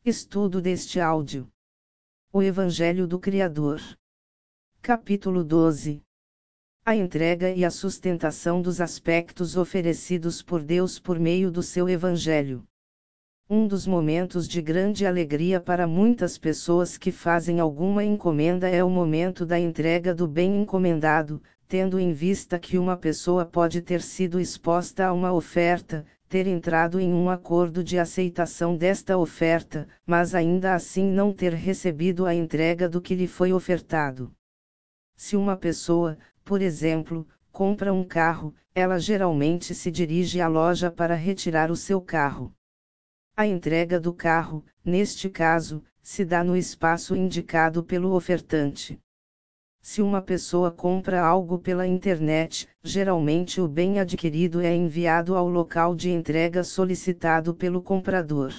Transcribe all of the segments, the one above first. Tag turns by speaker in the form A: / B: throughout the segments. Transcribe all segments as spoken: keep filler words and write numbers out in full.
A: Estudo deste áudio. O Evangelho do Criador. Capítulo doze. A entrega e a sustentação dos aspectos oferecidos por Deus por meio do seu Evangelho. Um dos momentos de grande alegria para muitas pessoas que fazem alguma encomenda é o momento da entrega do bem encomendado, tendo em vista que uma pessoa pode ter sido exposta a uma oferta, ter entrado em um acordo de aceitação desta oferta, mas ainda assim não ter recebido a entrega do que lhe foi ofertado. Se uma pessoa, por exemplo, compra um carro, ela geralmente se dirige à loja para retirar o seu carro. A entrega do carro, neste caso, se dá no espaço indicado pelo ofertante. Se uma pessoa compra algo pela internet, geralmente o bem adquirido é enviado ao local de entrega solicitado pelo comprador.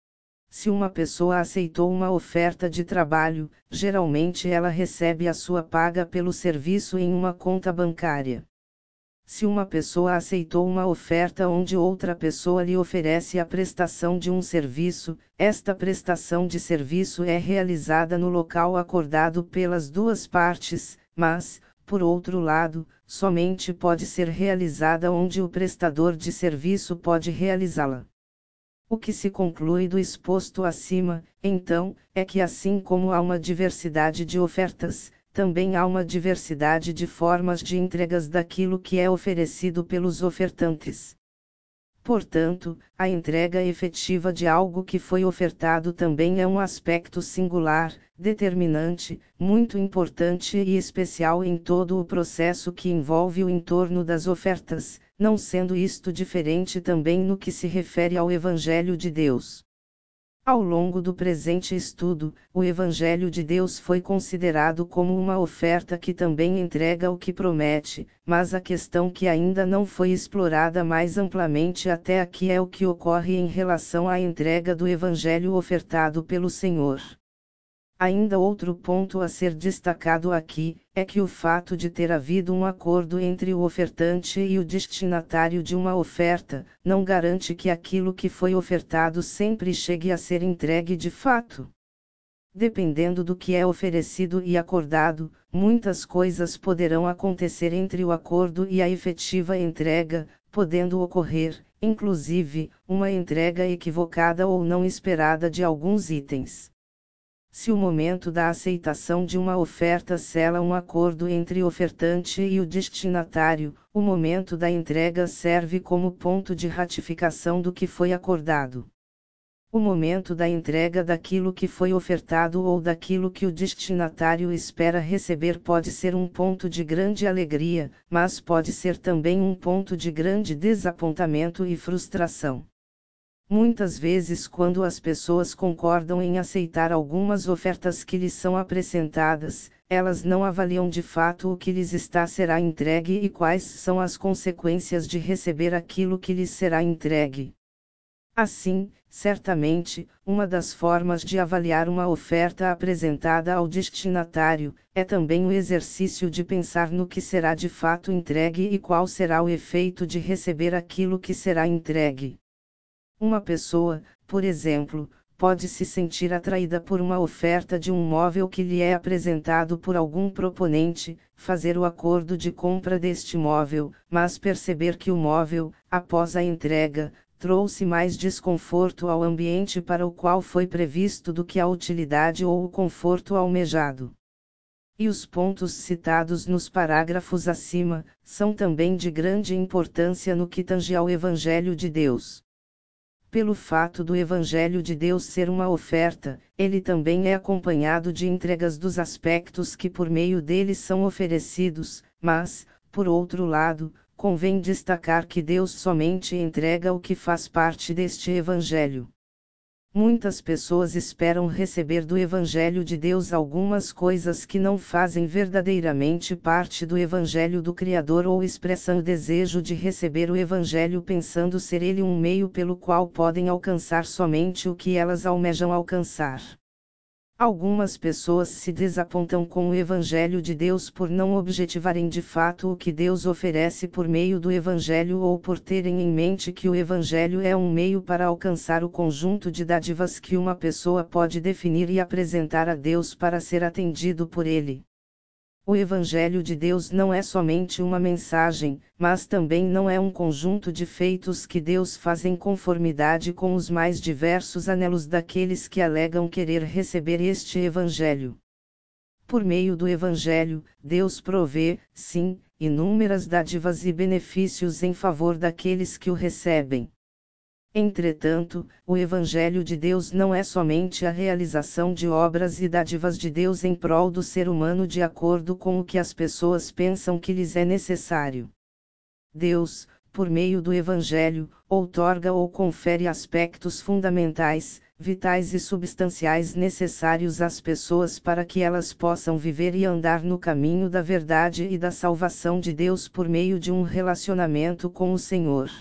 A: Se uma pessoa aceitou uma oferta de trabalho, geralmente ela recebe a sua paga pelo serviço em uma conta bancária. Se uma pessoa aceitou uma oferta onde outra pessoa lhe oferece a prestação de um serviço, esta prestação de serviço é realizada no local acordado pelas duas partes, mas, por outro lado, somente pode ser realizada onde o prestador de serviço pode realizá-la. O que se conclui do exposto acima, então, é que assim como há uma diversidade de ofertas, também há uma diversidade de formas de entregas daquilo que é oferecido pelos ofertantes. Portanto, a entrega efetiva de algo que foi ofertado também é um aspecto singular, determinante, muito importante e especial em todo o processo que envolve o entorno das ofertas, não sendo isto diferente também no que se refere ao Evangelho de Deus. Ao longo do presente estudo, o Evangelho de Deus foi considerado como uma oferta que também entrega o que promete, mas a questão que ainda não foi explorada mais amplamente até aqui é o que ocorre em relação à entrega do Evangelho ofertado pelo Senhor. Ainda outro ponto a ser destacado aqui, é que o fato de ter havido um acordo entre o ofertante e o destinatário de uma oferta, não garante que aquilo que foi ofertado sempre chegue a ser entregue de fato. Dependendo do que é oferecido e acordado, muitas coisas poderão acontecer entre o acordo e a efetiva entrega, podendo ocorrer, inclusive, uma entrega equivocada ou não esperada de alguns itens. Se o momento da aceitação de uma oferta sela um acordo entre o ofertante e o destinatário, o momento da entrega serve como ponto de ratificação do que foi acordado. O momento da entrega daquilo que foi ofertado ou daquilo que o destinatário espera receber pode ser um ponto de grande alegria, mas pode ser também um ponto de grande desapontamento e frustração. Muitas vezes, quando as pessoas concordam em aceitar algumas ofertas que lhes são apresentadas, elas não avaliam de fato o que lhes está será entregue e quais são as consequências de receber aquilo que lhes será entregue. Assim, certamente, uma das formas de avaliar uma oferta apresentada ao destinatário, é também o exercício de pensar no que será de fato entregue e qual será o efeito de receber aquilo que será entregue. Uma pessoa, por exemplo, pode se sentir atraída por uma oferta de um móvel que lhe é apresentado por algum proponente, fazer o acordo de compra deste móvel, mas perceber que o móvel, após a entrega, trouxe mais desconforto ao ambiente para o qual foi previsto do que a utilidade ou o conforto almejado. E os pontos citados nos parágrafos acima, são também de grande importância no que tange ao Evangelho de Deus. Pelo fato do Evangelho de Deus ser uma oferta, ele também é acompanhado de entregas dos aspectos que por meio dele são oferecidos, mas, por outro lado, convém destacar que Deus somente entrega o que faz parte deste Evangelho. Muitas pessoas esperam receber do Evangelho de Deus algumas coisas que não fazem verdadeiramente parte do Evangelho do Criador ou expressam o desejo de receber o Evangelho pensando ser ele um meio pelo qual podem alcançar somente o que elas almejam alcançar. Algumas pessoas se desapontam com o Evangelho de Deus por não objetivarem de fato o que Deus oferece por meio do Evangelho ou por terem em mente que o Evangelho é um meio para alcançar o conjunto de dádivas que uma pessoa pode definir e apresentar a Deus para ser atendido por Ele. O Evangelho de Deus não é somente uma mensagem, mas também não é um conjunto de feitos que Deus faz em conformidade com os mais diversos anelos daqueles que alegam querer receber este Evangelho. Por meio do Evangelho, Deus provê, sim, inúmeras dádivas e benefícios em favor daqueles que o recebem. Entretanto, o Evangelho de Deus não é somente a realização de obras e dádivas de Deus em prol do ser humano de acordo com o que as pessoas pensam que lhes é necessário. Deus, por meio do Evangelho, outorga ou confere aspectos fundamentais, vitais e substanciais necessários às pessoas para que elas possam viver e andar no caminho da verdade e da salvação de Deus por meio de um relacionamento com o Senhor.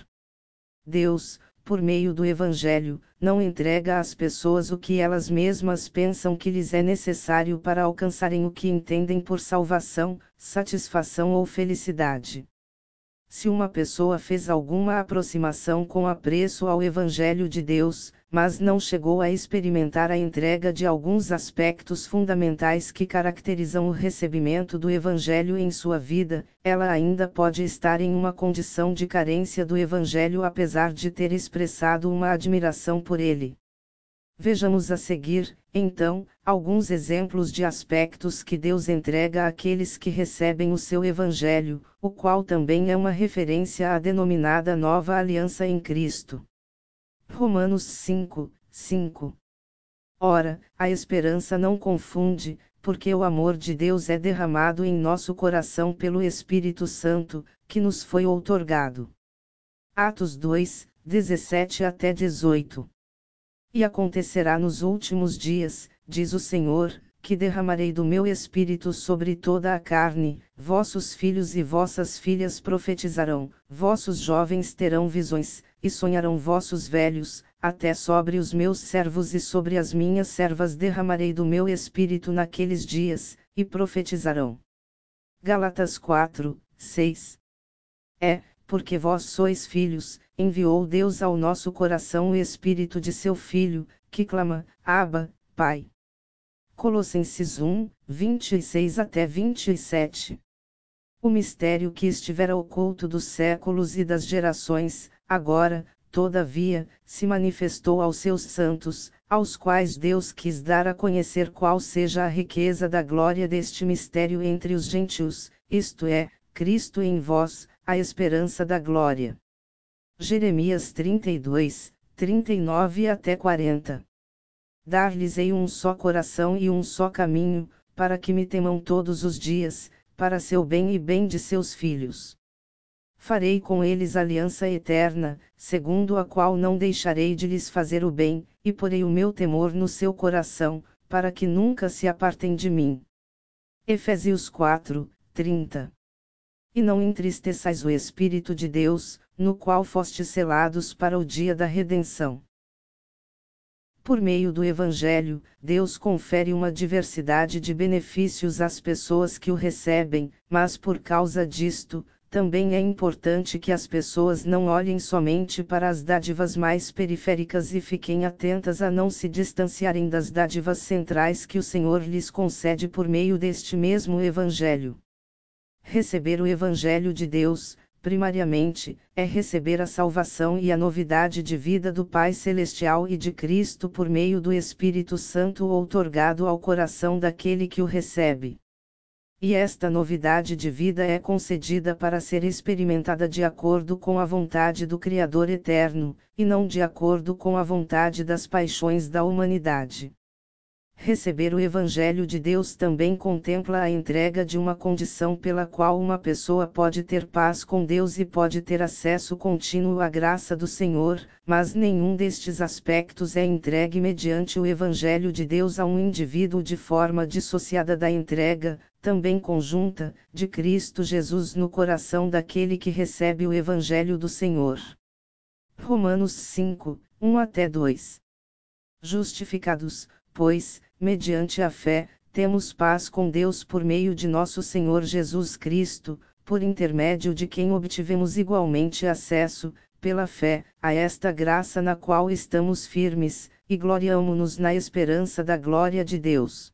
A: Deus, por meio do Evangelho, não entrega às pessoas o que elas mesmas pensam que lhes é necessário para alcançarem o que entendem por salvação, satisfação ou felicidade. Se uma pessoa fez alguma aproximação com apreço ao Evangelho de Deus, mas não chegou a experimentar a entrega de alguns aspectos fundamentais que caracterizam o recebimento do Evangelho em sua vida, ela ainda pode estar em uma condição de carência do Evangelho apesar de ter expressado uma admiração por ele. Vejamos a seguir, então, alguns exemplos de aspectos que Deus entrega àqueles que recebem o seu Evangelho, o qual também é uma referência à denominada Nova Aliança em Cristo. Romanos cinco, cinco. Ora, a esperança não confunde, porque o amor de Deus é derramado em nosso coração pelo Espírito Santo, que nos foi outorgado. Atos dois, dezessete até dezoito. E acontecerá nos últimos dias, diz o Senhor, que derramarei do meu espírito sobre toda a carne, vossos filhos e vossas filhas profetizarão, vossos jovens terão visões, e sonharão vossos velhos, até sobre os meus servos e sobre as minhas servas derramarei do meu espírito naqueles dias, e profetizarão. Gálatas quatro, seis. É, porque vós sois filhos, enviou Deus ao nosso coração o Espírito de seu Filho, que clama, Abba, Pai. Colossenses um, vinte e seis até vinte e sete. O mistério que estivera oculto dos séculos e das gerações, agora, todavia, se manifestou aos seus santos, aos quais Deus quis dar a conhecer qual seja a riqueza da glória deste mistério entre os gentios, isto é, Cristo em vós, a esperança da glória. Jeremias trinta e dois, trinta e nove até quarenta. Dar-lhes-ei um só coração e um só caminho, para que me temam todos os dias, para seu bem e bem de seus filhos. Farei com eles aliança eterna, segundo a qual não deixarei de lhes fazer o bem, e porei o meu temor no seu coração, para que nunca se apartem de mim. Efésios quatro, trinta. E não entristeçais o Espírito de Deus, no qual fostes selados para o dia da redenção. Por meio do Evangelho, Deus confere uma diversidade de benefícios às pessoas que o recebem, mas por causa disto, também é importante que as pessoas não olhem somente para as dádivas mais periféricas e fiquem atentas a não se distanciarem das dádivas centrais que o Senhor lhes concede por meio deste mesmo Evangelho. Receber o Evangelho de Deus, primariamente, é receber a salvação e a novidade de vida do Pai Celestial e de Cristo por meio do Espírito Santo outorgado ao coração daquele que o recebe. E esta novidade de vida é concedida para ser experimentada de acordo com a vontade do Criador eterno, e não de acordo com a vontade das paixões da humanidade. Receber o Evangelho de Deus também contempla a entrega de uma condição pela qual uma pessoa pode ter paz com Deus e pode ter acesso contínuo à graça do Senhor, mas nenhum destes aspectos é entregue mediante o Evangelho de Deus a um indivíduo de forma dissociada da entrega, também conjunta, de Cristo Jesus no coração daquele que recebe o Evangelho do Senhor. Romanos cinco, um até dois. Justificados, pois, mediante a fé, temos paz com Deus por meio de nosso Senhor Jesus Cristo, por intermédio de quem obtivemos igualmente acesso, pela fé, a esta graça na qual estamos firmes, e gloriamo-nos na esperança da glória de Deus.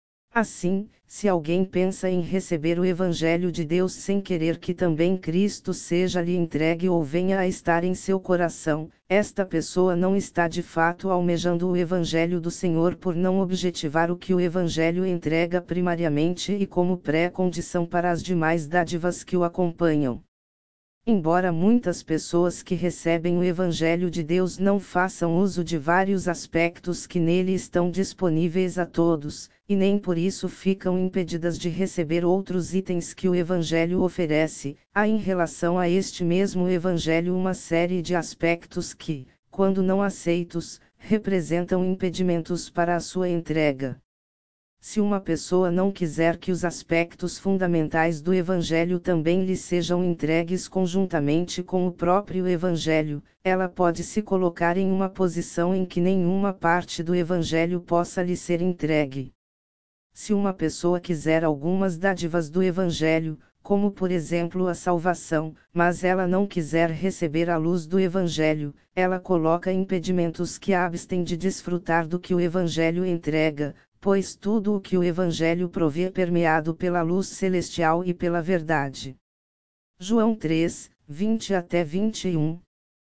A: Assim, se alguém pensa em receber o Evangelho de Deus sem querer que também Cristo seja-lhe entregue ou venha a estar em seu coração, esta pessoa não está de fato almejando o Evangelho do Senhor por não objetivar o que o Evangelho entrega primariamente e como pré-condição para as demais dádivas que o acompanham. Embora muitas pessoas que recebem o Evangelho de Deus não façam uso de vários aspectos que nele estão disponíveis a todos, e nem por isso ficam impedidas de receber outros itens que o Evangelho oferece, há em relação a este mesmo Evangelho uma série de aspectos que, quando não aceitos, representam impedimentos para a sua entrega. Se uma pessoa não quiser que os aspectos fundamentais do Evangelho também lhe sejam entregues conjuntamente com o próprio Evangelho, ela pode se colocar em uma posição em que nenhuma parte do Evangelho possa lhe ser entregue. Se uma pessoa quiser algumas dádivas do Evangelho, como por exemplo a salvação, mas ela não quiser receber a luz do Evangelho, ela coloca impedimentos que a abstêm de desfrutar do que o Evangelho entrega, pois tudo o que o Evangelho provê é permeado pela luz celestial e pela verdade. João três, vinte até vinte e um.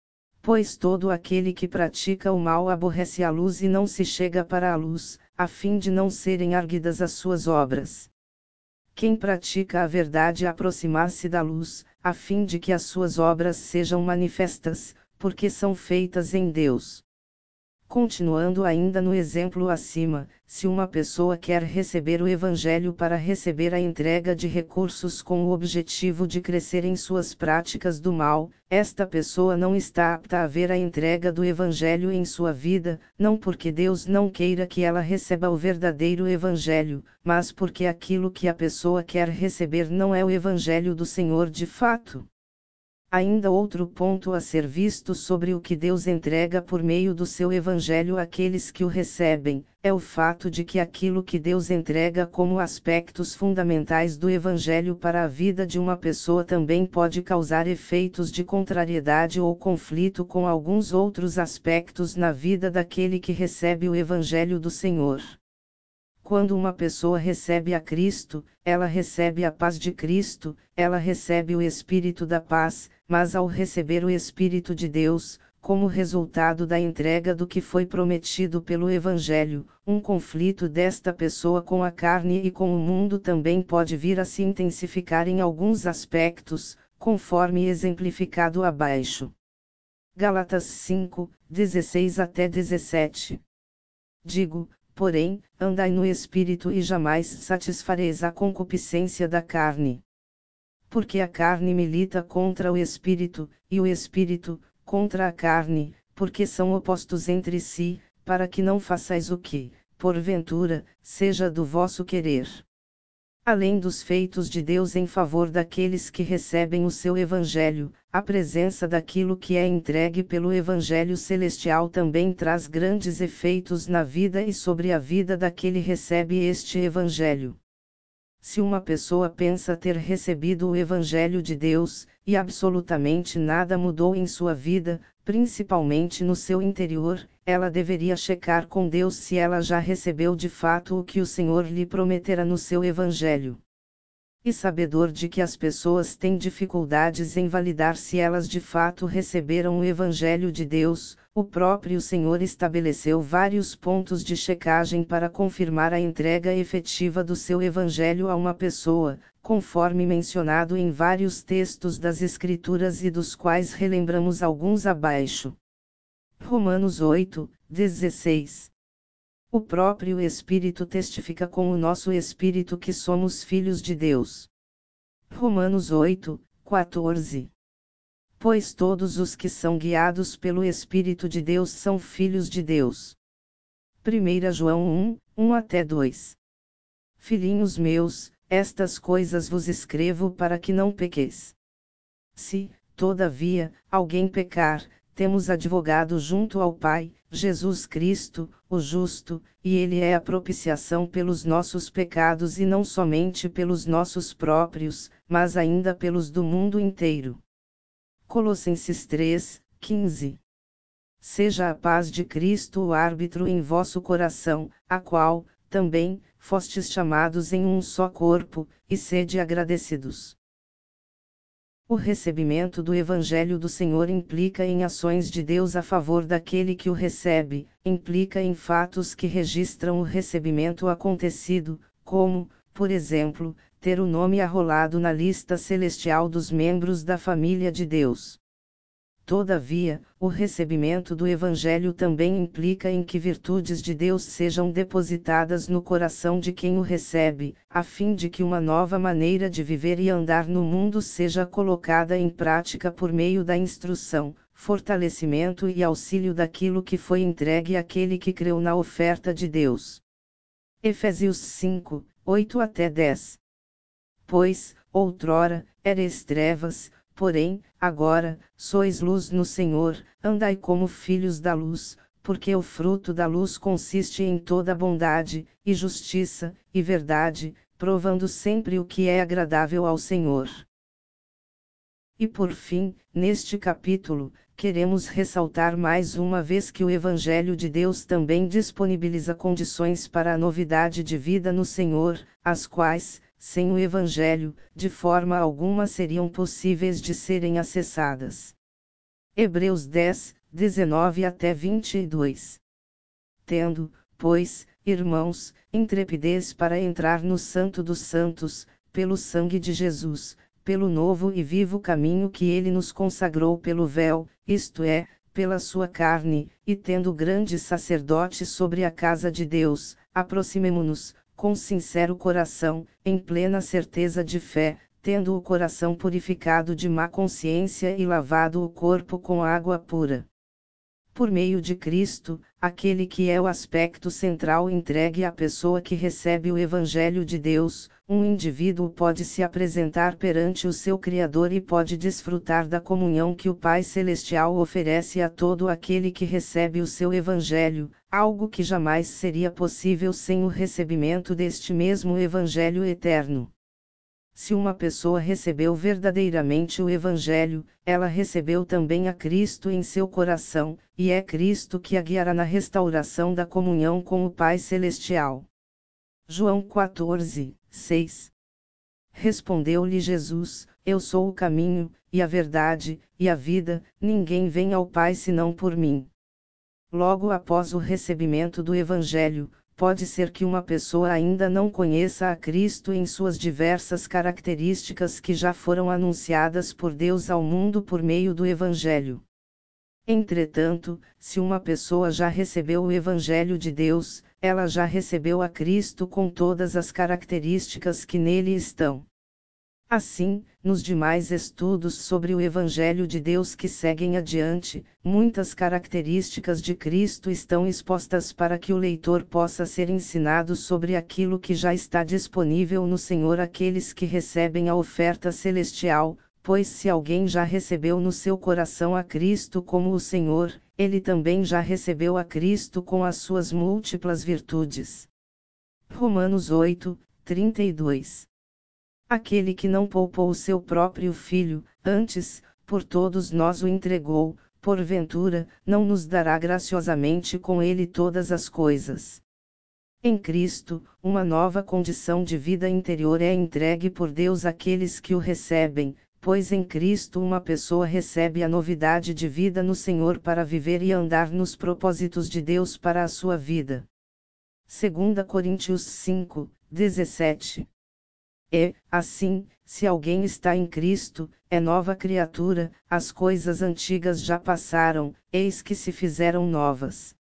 A: Pois todo aquele que pratica o mal aborrece a luz e não se chega para a luz, a fim de não serem arguidas as suas obras. Quem pratica a verdade aproximar-se da luz, a fim de que as suas obras sejam manifestas, porque são feitas em Deus. Continuando ainda no exemplo acima, se uma pessoa quer receber o Evangelho para receber a entrega de recursos com o objetivo de crescer em suas práticas do mal, esta pessoa não está apta a ver a entrega do Evangelho em sua vida, não porque Deus não queira que ela receba o verdadeiro Evangelho, mas porque aquilo que a pessoa quer receber não é o Evangelho do Senhor de fato. Ainda outro ponto a ser visto sobre o que Deus entrega por meio do seu Evangelho àqueles que o recebem, é o fato de que aquilo que Deus entrega como aspectos fundamentais do Evangelho para a vida de uma pessoa também pode causar efeitos de contrariedade ou conflito com alguns outros aspectos na vida daquele que recebe o Evangelho do Senhor. Quando uma pessoa recebe a Cristo, ela recebe a paz de Cristo, ela recebe o Espírito da paz, mas ao receber o Espírito de Deus, como resultado da entrega do que foi prometido pelo Evangelho, um conflito desta pessoa com a carne e com o mundo também pode vir a se intensificar em alguns aspectos, conforme exemplificado abaixo. Gálatas cinco, dezesseis até dezessete. Digo, porém, andai no Espírito e jamais satisfareis a concupiscência da carne. Porque a carne milita contra o Espírito, e o Espírito, contra a carne, porque são opostos entre si, para que não façais o que, porventura, seja do vosso querer. Além dos feitos de Deus em favor daqueles que recebem o seu Evangelho, a presença daquilo que é entregue pelo Evangelho Celestial também traz grandes efeitos na vida e sobre a vida daquele que recebe este Evangelho. Se uma pessoa pensa ter recebido o Evangelho de Deus, e absolutamente nada mudou em sua vida, principalmente no seu interior, ela deveria checar com Deus se ela já recebeu de fato o que o Senhor lhe prometera no seu Evangelho. E sabedor de que as pessoas têm dificuldades em validar se elas de fato receberam o Evangelho de Deus, o próprio Senhor estabeleceu vários pontos de checagem para confirmar a entrega efetiva do seu Evangelho a uma pessoa, conforme mencionado em vários textos das Escrituras e dos quais relembramos alguns abaixo. Romanos oito, dezesseis. O próprio Espírito testifica com o nosso espírito que somos filhos de Deus. Romanos oito, quatorze. Pois todos os que são guiados pelo Espírito de Deus são filhos de Deus. primeira João um, um até dois. Filhinhos meus, estas coisas vos escrevo para que não pequeis. Se, todavia, alguém pecar, temos advogado junto ao Pai, Jesus Cristo, o justo, e Ele é a propiciação pelos nossos pecados e não somente pelos nossos próprios, mas ainda pelos do mundo inteiro. Colossenses três, quinze. Seja a paz de Cristo o árbitro em vosso coração, a qual, também, fostes chamados em um só corpo, e sede agradecidos. O recebimento do Evangelho do Senhor implica em ações de Deus a favor daquele que o recebe, implica em fatos que registram o recebimento acontecido, como, por exemplo, ter o nome arrolado na lista celestial dos membros da família de Deus. Todavia, o recebimento do Evangelho também implica em que virtudes de Deus sejam depositadas no coração de quem o recebe, a fim de que uma nova maneira de viver e andar no mundo seja colocada em prática por meio da instrução, fortalecimento e auxílio daquilo que foi entregue àquele que creu na oferta de Deus. Efésios cinco, oito até dez. Pois, outrora, erais trevas, porém, agora, sois luz no Senhor, andai como filhos da luz, porque o fruto da luz consiste em toda bondade, e justiça, e verdade, provando sempre o que é agradável ao Senhor. E por fim, neste capítulo, queremos ressaltar mais uma vez que o Evangelho de Deus também disponibiliza condições para a novidade de vida no Senhor, as quais, sem o Evangelho, de forma alguma seriam possíveis de serem acessadas. Hebreus dez, dezenove até vinte e dois. Tendo, pois, irmãos, intrepidez para entrar no Santo dos Santos, pelo sangue de Jesus, pelo novo e vivo caminho que ele nos consagrou pelo véu, isto é, pela sua carne, e tendo grande sacerdote sobre a casa de Deus, aproximemo-nos, com sincero coração, em plena certeza de fé, tendo o coração purificado de má consciência e lavado o corpo com água pura. Por meio de Cristo, aquele que é o aspecto central entregue à pessoa que recebe o Evangelho de Deus, um indivíduo pode se apresentar perante o seu Criador e pode desfrutar da comunhão que o Pai Celestial oferece a todo aquele que recebe o seu Evangelho, algo que jamais seria possível sem o recebimento deste mesmo Evangelho eterno. Se uma pessoa recebeu verdadeiramente o Evangelho, ela recebeu também a Cristo em seu coração, e é Cristo que a guiará na restauração da comunhão com o Pai Celestial. João quatorze, seis. Respondeu-lhe Jesus: Eu sou o caminho, e a verdade, e a vida, ninguém vem ao Pai senão por mim. Logo após o recebimento do Evangelho, pode ser que uma pessoa ainda não conheça a Cristo em suas diversas características que já foram anunciadas por Deus ao mundo por meio do Evangelho. Entretanto, se uma pessoa já recebeu o Evangelho de Deus, ela já recebeu a Cristo com todas as características que nele estão. Assim, nos demais estudos sobre o Evangelho de Deus que seguem adiante, muitas características de Cristo estão expostas para que o leitor possa ser ensinado sobre aquilo que já está disponível no Senhor àqueles que recebem a oferta celestial, pois se alguém já recebeu no seu coração a Cristo como o Senhor, ele também já recebeu a Cristo com as suas múltiplas virtudes. Romanos oito, trinta e dois. Aquele que não poupou o seu próprio filho, antes, por todos nós o entregou, porventura, não nos dará graciosamente com ele todas as coisas. Em Cristo, uma nova condição de vida interior é entregue por Deus àqueles que o recebem, pois em Cristo uma pessoa recebe a novidade de vida no Senhor para viver e andar nos propósitos de Deus para a sua vida. Segunda Coríntios cinco, dezessete. E, assim, se alguém está em Cristo, é nova criatura, as coisas antigas já passaram, eis que se fizeram novas.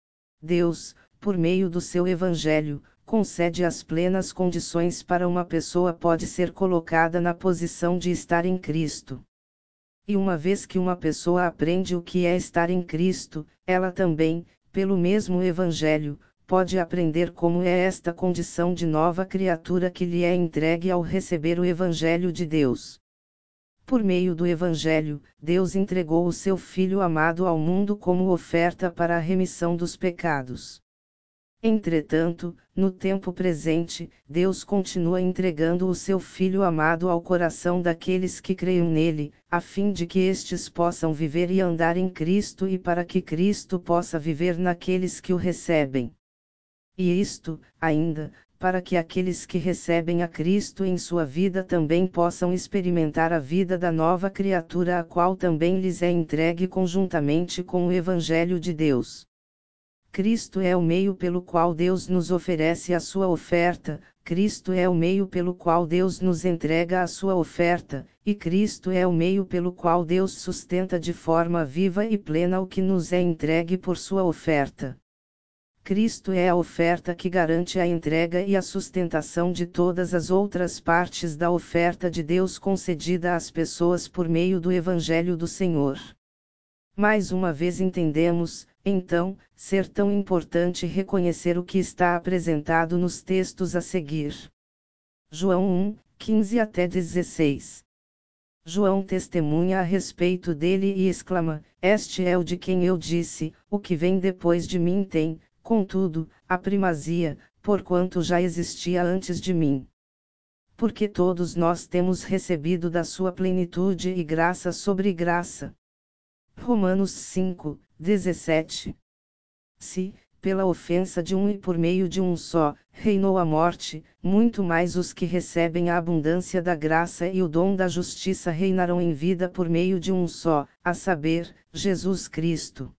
A: Deus, por meio do seu Evangelho, concede as plenas condições para uma pessoa pode ser colocada na posição de estar em Cristo. E uma vez que uma pessoa aprende o que é estar em Cristo, ela também, pelo mesmo Evangelho, pode aprender como é esta condição de nova criatura que lhe é entregue ao receber o Evangelho de Deus. Por meio do Evangelho, Deus entregou o seu Filho amado ao mundo como oferta para a remissão dos pecados. Entretanto, no tempo presente, Deus continua entregando o seu Filho amado ao coração daqueles que creiam nele, a fim de que estes possam viver e andar em Cristo e para que Cristo possa viver naqueles que o recebem. E isto, ainda, para que aqueles que recebem a Cristo em sua vida também possam experimentar a vida da nova criatura, a qual também lhes é entregue conjuntamente com o Evangelho de Deus. Cristo é o meio pelo qual Deus nos oferece a sua oferta, Cristo é o meio pelo qual Deus nos entrega a sua oferta, e Cristo é o meio pelo qual Deus sustenta de forma viva e plena o que nos é entregue por sua oferta. Cristo é a oferta que garante a entrega e a sustentação de todas as outras partes da oferta de Deus concedida às pessoas por meio do Evangelho do Senhor. Mais uma vez entendemos, então, ser tão importante reconhecer o que está apresentado nos textos a seguir. João um, quinze até dezesseis. João testemunha a respeito dele e exclama: Este é o de quem eu disse, o que vem depois de mim tem, contudo, a primazia, porquanto já existia antes de mim. Porque todos nós temos recebido da sua plenitude e graça sobre graça. Romanos cinco, dezessete. Se, pela ofensa de um e por meio de um só, reinou a morte, muito mais os que recebem a abundância da graça e o dom da justiça reinarão em vida por meio de um só, a saber, Jesus Cristo.